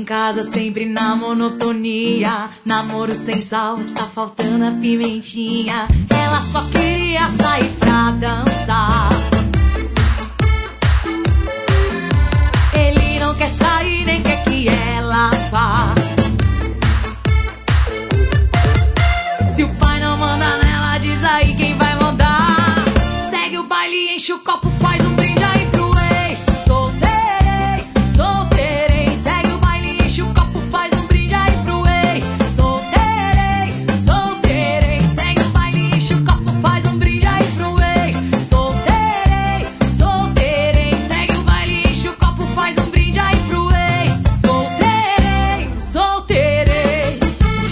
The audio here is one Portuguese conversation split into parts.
casa sempre na monotonia. Namoro sem sal, tá faltando a pimentinha. Ela só queria sair pra dançar. Ele não quer sair, nem quer que ela vá. Se o pai não manda nela, diz aí quem vai mandar. Segue o baile, enche o copo, faz um brinde aí pro ex. Solteirei, solteirei. Segue o baile, enche o copo, faz um brinde aí pro ex. Solteirei, solteirei. Segue o baile, enche o copo, faz um brinde aí pro ex. Solteirei, solteirei. Segue o baile, enche o copo, faz um brinde aí pro ex. Solteirei, solteirei.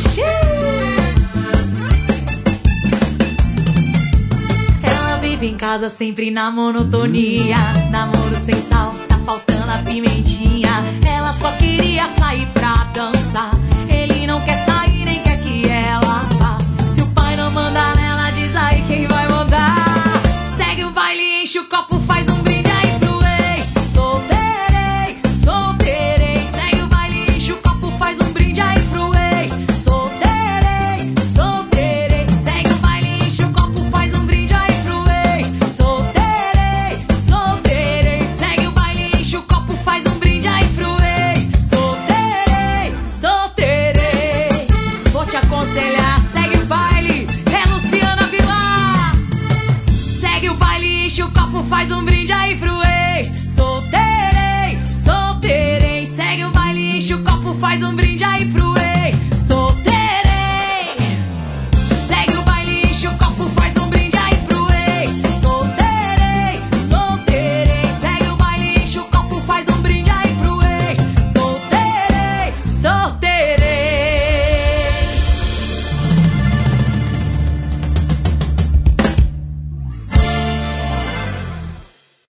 Em casa sempre na monotonia. Namoro sem sal, tá faltando a pimentinha. Ela só queria sair pra dançar. Ele não quer sair, nem quer que ela vá. Se o pai não manda nela, diz aí quem vai mandar. Segue o baile, enche o copo, faz um brinde aí pro ex. Solteirei, solteirei. Segue o baile, enche o copo, faz um brinde aí pro ex. Solteirei, solteirei. Segue o baile, enche o copo, faz um brinde aí pro ex. Solteirei, solteirei. Segue o baile, enche o copo, faz um brinde aí pro ex. Solteirei, solteirei. Vou te aconselhar, segue o baile. É Luciana Vilar. Segue o baile, enche o copo, faz um brinde.